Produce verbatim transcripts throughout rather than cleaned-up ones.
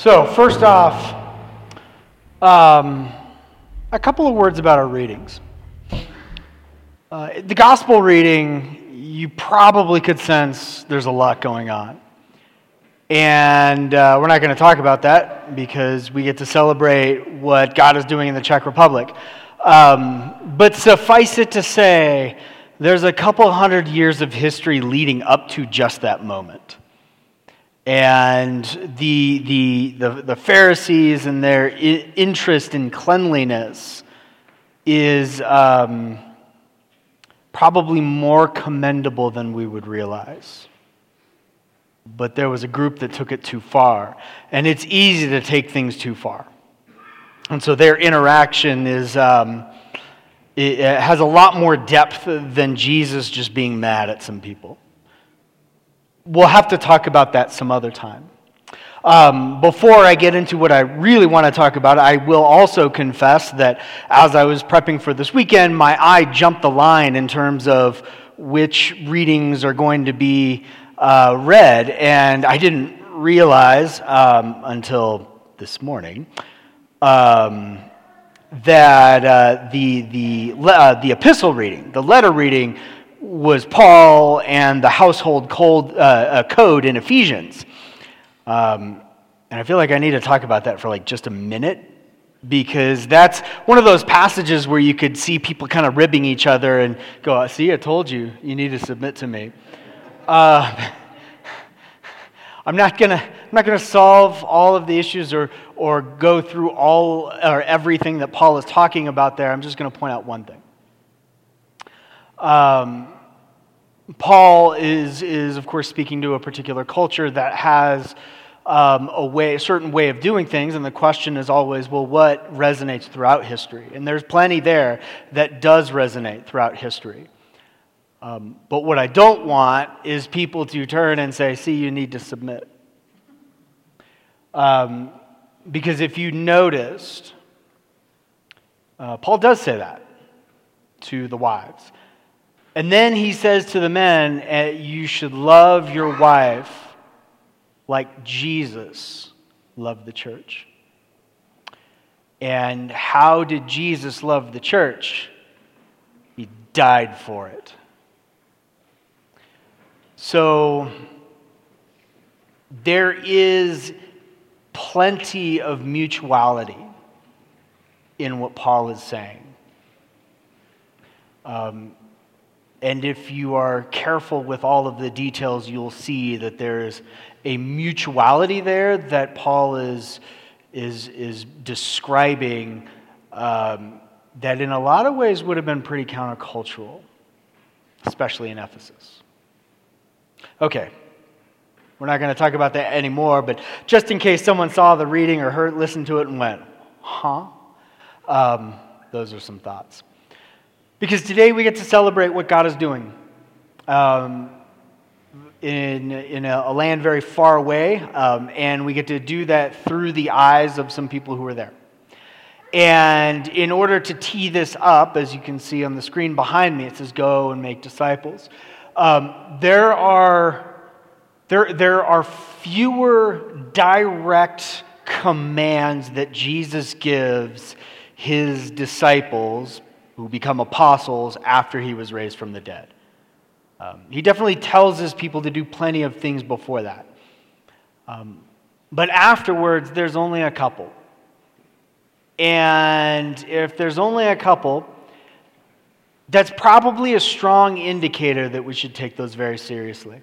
So, first off, um, a couple of words about our readings. Uh, the gospel reading, you probably could sense there's a lot going on. And uh, we're not going to talk about that because we get to celebrate what God is doing in the Czech Republic. Um, but suffice it to say, there's a couple hundred years of history leading up to just that moment. And the the the, the Pharisees and their I- interest in cleanliness is um, probably more commendable than we would realize. But there was a group that took it too far, and it's easy to take things too far. And so their interaction is um, it, it has a lot more depth than Jesus just being mad at some people. We'll have to talk about that some other time. Um, before I get into what I really want to talk about, I will also confess that as I was prepping for this weekend, my eye jumped the line in terms of which readings are going to be uh, read, and I didn't realize um, until this morning um, that uh, the the uh, the epistle reading, the letter reading, was Paul and the household code, uh, uh, code in Ephesians. Um, and I feel like I need to talk about that for like just a minute, because that's one of those passages where you could see people kind of ribbing each other and go, see, I told you, you need to submit to me. Uh, I'm not gonna I'm not gonna solve all of the issues or or go through all or everything that Paul is talking about there. I'm just gonna point out one thing. Um, Paul is, is, of course, speaking to a particular culture that has um, a way, a certain way of doing things, and the question is always, well, what resonates throughout history? And there's plenty there that does resonate throughout history. Um, but what I don't want is people to turn and say, see, you need to submit. Um, because if you noticed, uh, Paul does say that to the wives. And then he says to the men, you should love your wife like Jesus loved the church. And how did Jesus love the church? He died for it. So there is plenty of mutuality in what Paul is saying. Um, And if you are careful with all of the details, you'll see that there's a mutuality there that Paul is is is describing um, that in a lot of ways would have been pretty countercultural, especially in Ephesus. Okay, we're not going to talk about that anymore, but just in case someone saw the reading or heard, listened to it and went, huh? Um, those are some thoughts. Because today we get to celebrate what God is doing um, in, in a, a land very far away, um, and we get to do that through the eyes of some people who are there. And in order to tee this up, as you can see on the screen behind me, it says, go and make disciples. Um, there are, there, there are fewer direct commands that Jesus gives his disciples who become apostles after he was raised from the dead. Um, he definitely tells his people to do plenty of things before that. Um, but afterwards, there's only a couple. And if there's only a couple, that's probably a strong indicator that we should take those very seriously.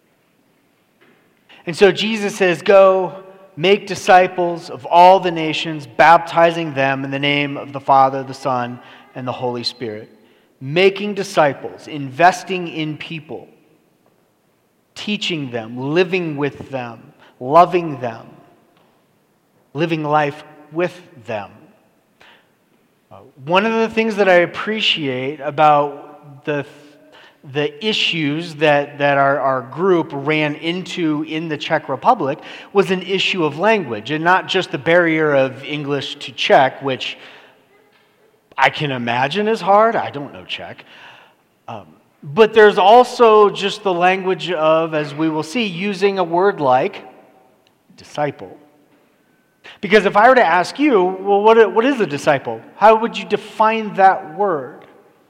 And so Jesus says, go, make disciples of all the nations, baptizing them in the name of the Father, the Son, and the Holy Spirit. Making disciples, investing in people, teaching them, living with them, loving them, living life with them. Uh, one of the things that I appreciate about the the issues that, that our, our group ran into in the Czech Republic was an issue of language, and not just the barrier of English to Czech, which I can imagine is hard. I don't know Czech. Um, but there's also just the language of, as we will see, using a word like disciple. Because if I were to ask you, well, what, what is a disciple? How would you define that word?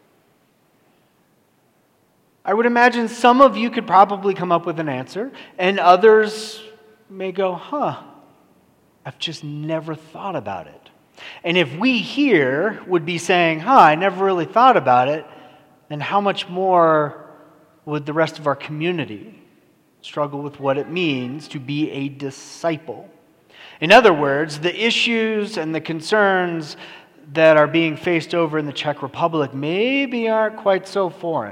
I would imagine some of you could probably come up with an answer, and others may go, huh, I've just never thought about it. And if we here would be saying, huh, I never really thought about it, then how much more would the rest of our community struggle with what it means to be a disciple? In other words, the issues and the concerns that are being faced over in the Czech Republic maybe aren't quite so foreign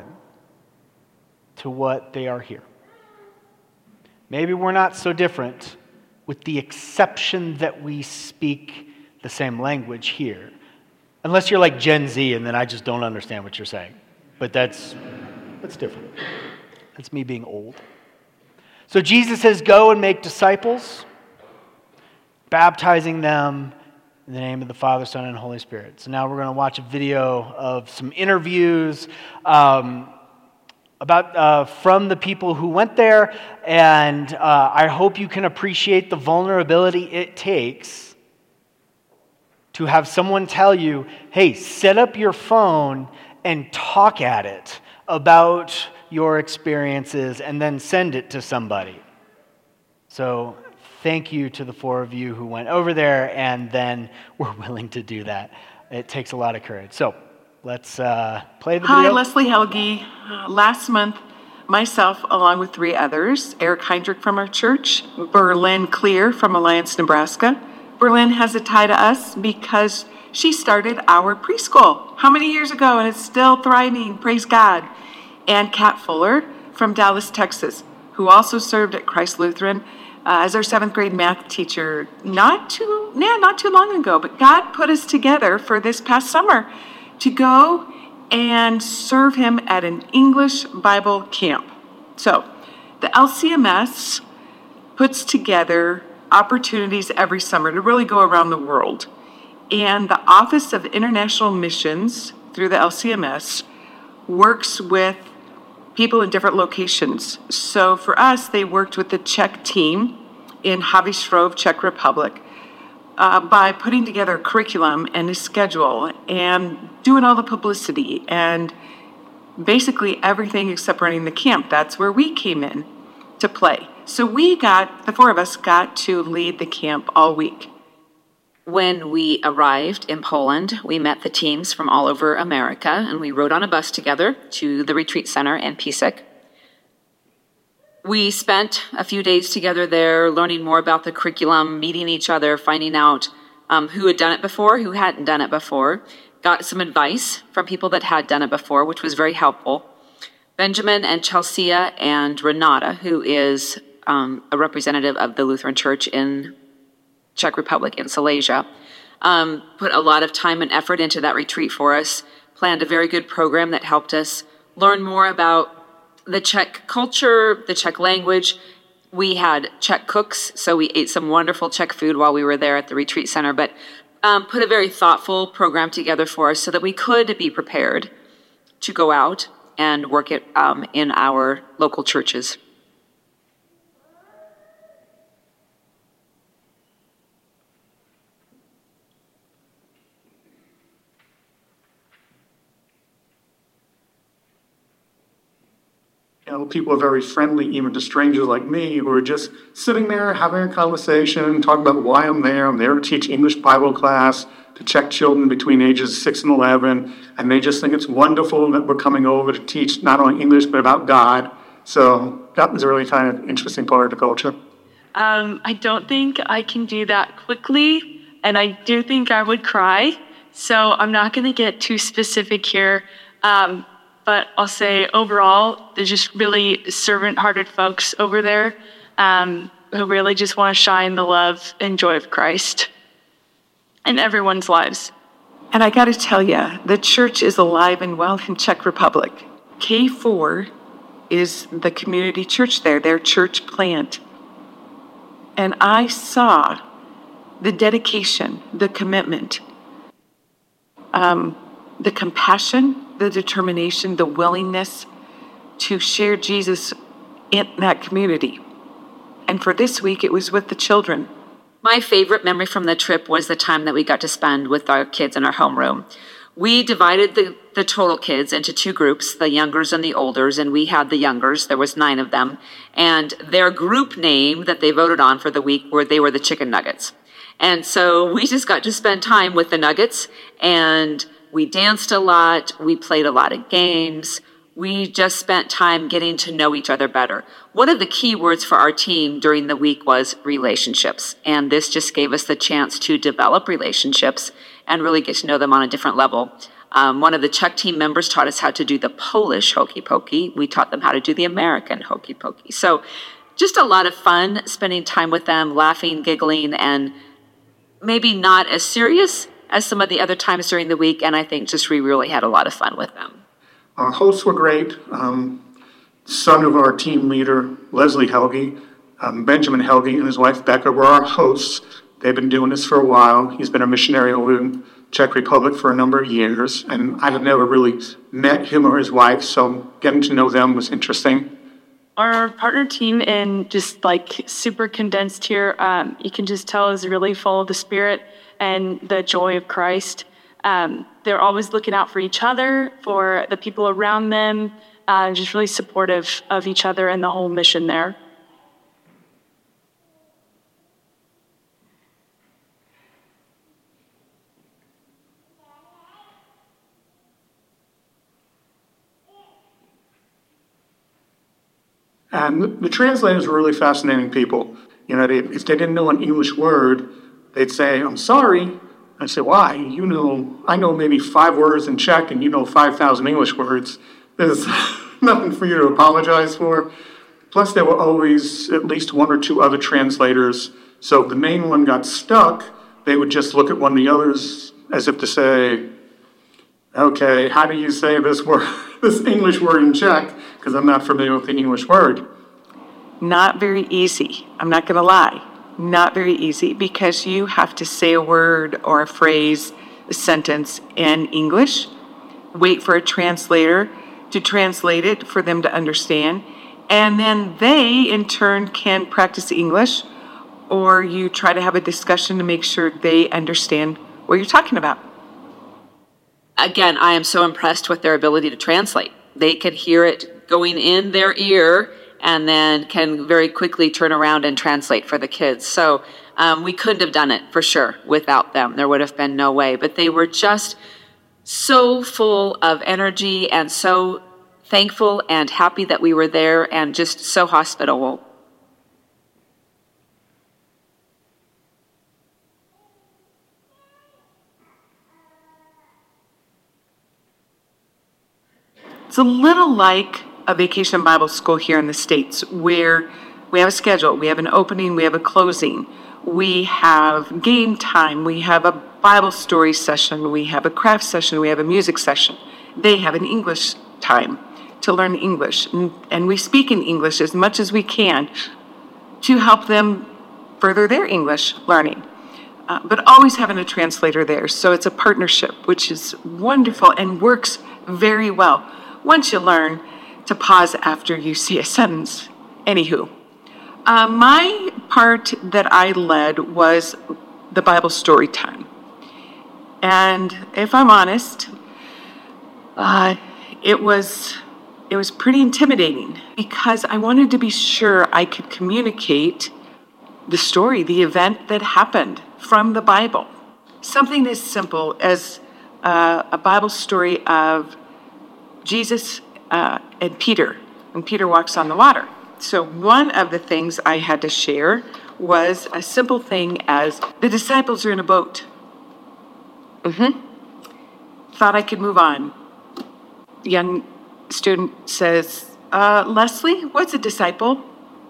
to what they are here. Maybe we're not so different, with the exception that we speak the same language here. Unless you're like Gen Z, and then I just don't understand what you're saying. But that's that's different. That's me being old. So Jesus says, go and make disciples, baptizing them in the name of the Father, Son, and Holy Spirit. So now we're going to watch a video of some interviews um, about uh, from the people who went there, and uh, I hope you can appreciate the vulnerability it takes to have someone tell you, hey, set up your phone and talk at it about your experiences and then send it to somebody. So thank you to the four of you who went over there and then were willing to do that. It takes a lot of courage. So let's uh, play the video. Hi, Leslie Helge. Uh, last month, myself, along with three others, Eric Heindrich from our church, Berlin Clear from Alliance, Nebraska. Berlin has a tie to us because she started our preschool. How many years ago? And it's still thriving, praise God. And Kat Fuller from Dallas, Texas, who also served at Christ Lutheran uh, as our seventh grade math teacher not too, yeah, not too long ago. But God put us together for this past summer to go and serve him at an English Bible camp. So the L C M S puts together opportunities every summer to really go around the world. And the Office of International Missions, through the L C M S, works with people in different locations. So for us, they worked with the Czech team in Havířov, Czech Republic, uh, by putting together a curriculum and a schedule and doing all the publicity and basically everything except running the camp. That's where we came in to play. So we got, the four of us got to lead the camp all week. When we arrived in Poland, we met the teams from all over America, and we rode on a bus together to the retreat center in Písek. We spent a few days together there, learning more about the curriculum, meeting each other, finding out um, who had done it before, who hadn't done it before. Got some advice from people that had done it before, which was very helpful. Benjamin and Chelsea and Renata, who is um, a representative of the Lutheran Church in Czech Republic, in Silesia, um, put a lot of time and effort into that retreat for us, planned a very good program that helped us learn more about the Czech culture, the Czech language. We had Czech cooks, so we ate some wonderful Czech food while we were there at the retreat center, but um, put a very thoughtful program together for us so that we could be prepared to go out and work it um, in our local churches. You know, people are very friendly, even to strangers like me, who are just sitting there having a conversation, talking about why I'm there. I'm there to teach English Bible class to Czech children between ages six and eleven, and they just think it's wonderful that we're coming over to teach not only English, but about God. So that was a really kind of interesting part of the culture. Um, I don't think I can do that quickly, and I do think I would cry. So I'm not going to get too specific here. Um, But I'll say overall, they're just really servant-hearted folks over there um, who really just want to shine the love and joy of Christ in everyone's lives. And I got to tell you, the church is alive and well in Czech Republic. K four is the community church there, their church plant. And I saw the dedication, the commitment, um, the compassion, the determination, the willingness to share Jesus in that community. And for this week, it was with the children. My favorite memory from the trip was the time that we got to spend with our kids in our homeroom. We divided the, the total kids into two groups, the youngers and the olders, and we had the youngers. There was nine of them. And their group name that they voted on for the week were they were the Chicken Nuggets. And so we just got to spend time with the Nuggets, and we danced a lot. We played a lot of games. We just spent time getting to know each other better. One of the key words for our team during the week was relationships. And this just gave us the chance to develop relationships and really get to know them on a different level. Um, one of the Czech team members taught us how to do the Polish hokey pokey. We taught them how to do the American hokey pokey. So just a lot of fun spending time with them, laughing, giggling, and maybe not as serious as some of the other times during the week. And I think just we really had a lot of fun with them. Our hosts were great. Um, son of our team leader, Leslie Helge, um, Benjamin Helge and his wife Becca were our hosts. They've been doing this for a while. He's been a missionary over in Czech Republic for a number of years, and I have never really met him or his wife, so getting to know them was interesting. Our partner team, in just like super condensed here, um, you can just tell is really full of the Spirit and the joy of Christ. Um, they're always looking out for each other, for the people around them, uh, just really supportive of each other and the whole mission there. And the, the translators were really fascinating people. You know, they, if they didn't know an English word, they'd say, "I'm sorry." I'd say, "Why? You know, I know maybe five words in Czech and you know five thousand English words. There's nothing for you to apologize for." Plus, there were always at least one or two other translators. So if the main one got stuck, they would just look at one of the others as if to say, "Okay, how do you say this word, this English word in Czech? Because I'm not familiar with the English word." Not very easy. I'm not going to lie. Not very easy, because you have to say a word or a phrase, a sentence in English, wait for a translator to translate it for them to understand, and then they, in turn, can practice English, or you try to have a discussion to make sure they understand what you're talking about. Again, I am so impressed with their ability to translate. They can hear it going in their ear and then can very quickly turn around and translate for the kids. So um, we couldn't have done it for sure without them. There would have been no way. But they were just so full of energy and so thankful and happy that we were there and just so hospitable. It's a little like a vacation Bible school here in the States, where we have a schedule, we have an opening, we have a closing, we have game time, we have a Bible story session, we have a craft session, we have a music session. They have an English time to learn English, and, and we speak in English as much as we can to help them further their English learning. Uh, but always having a translator there, so it's a partnership, which is wonderful and works very well once you learn to pause after you see a sentence. Anywho, uh, my part that I led was the Bible story time. And if I'm honest, uh, it was it was pretty intimidating, because I wanted to be sure I could communicate the story, the event that happened from the Bible. Something as simple as uh, a Bible story of Jesus uh, and Peter, when Peter walks on the water. So one of the things I had to share was a simple thing as the disciples are in a boat. Mm-hmm. Thought I could move on. The young student says, uh, Leslie, what's a disciple?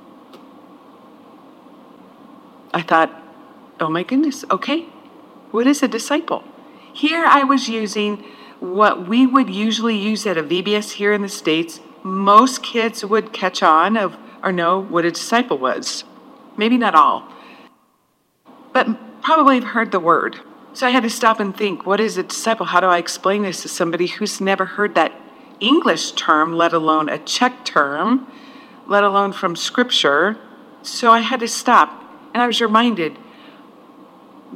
I thought, oh my goodness, okay, what is a disciple? Here I was using what we would usually use at a V B S here in the States. Most kids would catch on of or know what a disciple was. Maybe not all, but probably have heard the word. So I had to stop and think, what is a disciple? How do I explain this to somebody who's never heard that English term, let alone a Czech term, let alone from Scripture? So I had to stop, and I was reminded,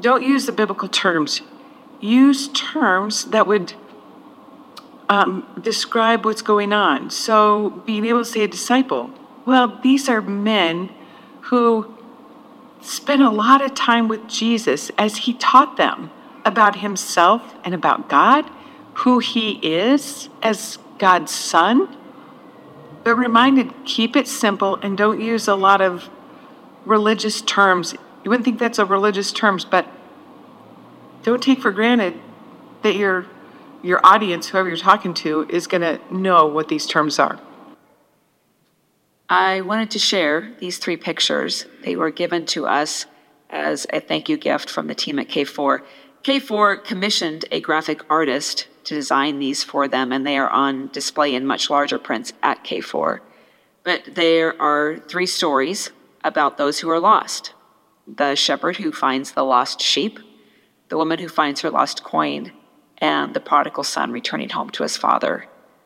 don't use the biblical terms. Use terms that would um, describe what's going on. So being able to say a disciple, well, these are men who spent a lot of time with Jesus as he taught them about himself and about God, who he is as God's son. But reminded, keep it simple and don't use a lot of religious terms. You wouldn't think that's a religious terms, but don't take for granted that your your audience, whoever you're talking to, is going to know what these terms are. I wanted to share these three pictures. They were given to us as a thank you gift from the team at K four. K four commissioned a graphic artist to design these for them, and they are on display in much larger prints at K four. But there are three stories about those who are lost. The shepherd who finds the lost sheep, the woman who finds her lost coin, and the prodigal son returning home to his father.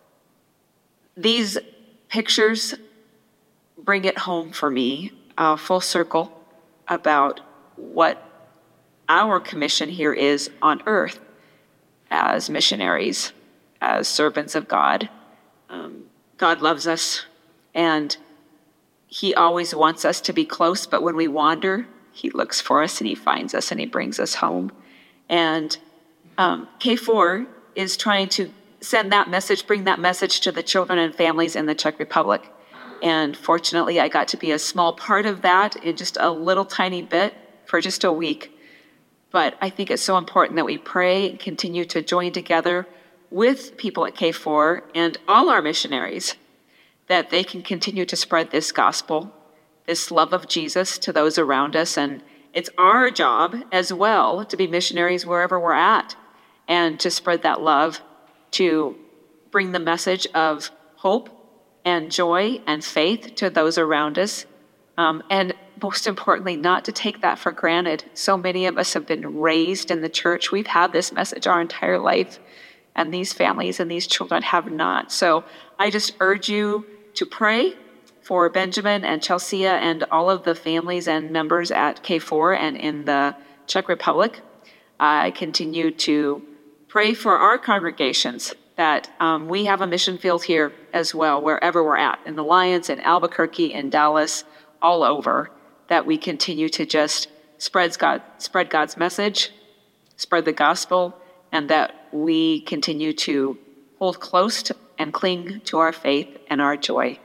These pictures bring it home for me, uh, full circle, about what our commission here is on earth as missionaries, as servants of God. Um, God loves us, and he always wants us to be close, but when we wander, he looks for us and he finds us and he brings us home. And um, K four is trying to send that message, bring that message to the children and families in the Czech Republic. And fortunately, I got to be a small part of that in just a little tiny bit for just a week. But I think it's so important that we pray and continue to join together with people at K four and all our missionaries, that they can continue to spread this gospel, this love of Jesus to those around us. And it's our job as well to be missionaries wherever we're at and to spread that love, to bring the message of hope and joy and faith to those around us. Um, and most importantly, not to take that for granted. So many of us have been raised in the church. We've had this message our entire life, and these families and these children have not. So I just urge you to pray for Benjamin and Chelsea and all of the families and members at K four and in the Czech Republic. I continue to pray for our congregations, that um, we have a mission field here as well, wherever we're at, in the Alliance, in Albuquerque, in Dallas, all over, that we continue to just spread, God, spread God's message, spread the gospel, and that we continue to hold close to and cling to our faith and our joy.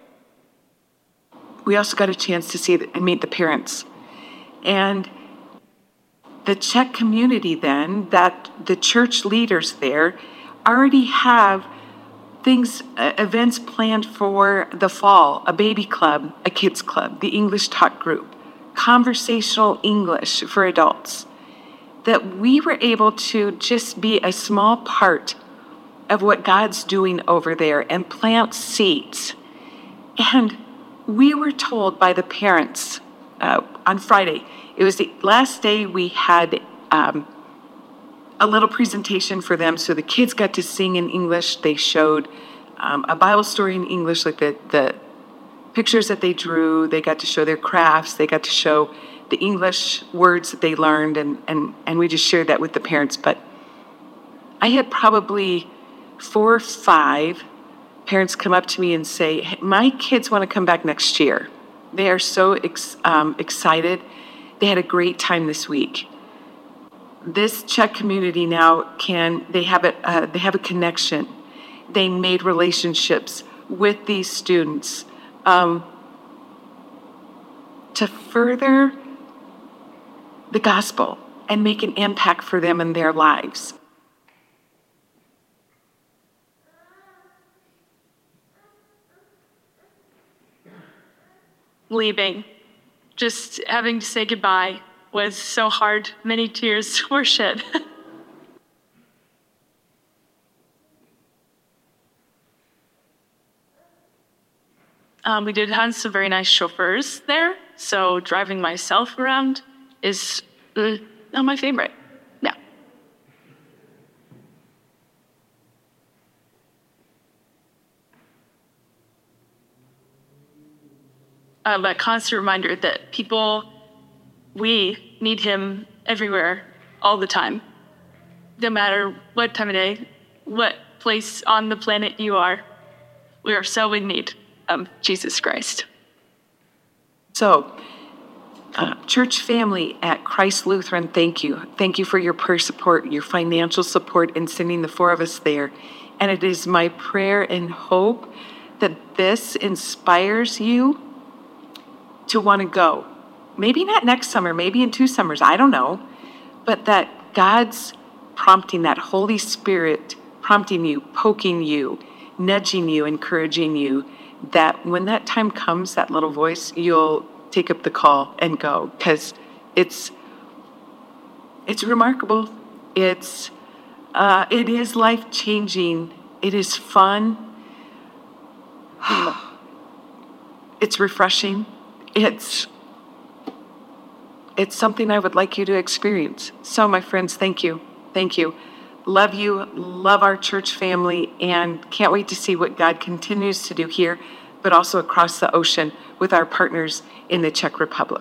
We also got a chance to see the, and meet the parents. And the Czech community then, that the church leaders there already have things, uh, events planned for the fall, a baby club, a kids club, the English talk group, conversational English for adults, that we were able to just be a small part of what God's doing over there and plant seeds. And we were told by the parents uh, on Friday, it was the last day we had um, a little presentation for them. So the kids got to sing in English. They showed um, a Bible story in English, like the, the pictures that they drew. They got to show their crafts. They got to show the English words that they learned. And, and, and we just shared that with the parents. But I had probably four or five parents come up to me and say, hey, my kids want to come back next year. They are so ex- um, excited. They had a great time this week. This Czech community now can, they have a, uh, they have a connection. They made relationships with these students um, to further the gospel and make an impact for them in their lives. Leaving, just having to say goodbye was so hard. Many tears were shed. um, we did have some very nice chauffeurs there, so driving myself around is uh, not my favorite. Yeah. Uh, that constant reminder that people, we need him everywhere all the time. No matter what time of day, what place on the planet you are, we are so in need of Jesus Christ. So, uh, church family at Christ Lutheran, thank you. Thank you for your prayer support, your financial support in sending the four of us there. And it is my prayer and hope that this inspires you to want to go. Maybe not next summer, maybe in two summers, I don't know. But that God's prompting, that Holy Spirit prompting you, poking you, nudging you, encouraging you, that when that time comes, that little voice, you'll take up the call and go, because it's it's remarkable. It's uh, it is life changing. It is fun. It's refreshing. It's it's something I would like you to experience. So, my friends, thank you, thank you. Love you, love our church family, and can't wait to see what God continues to do here, but also across the ocean with our partners in the Czech Republic.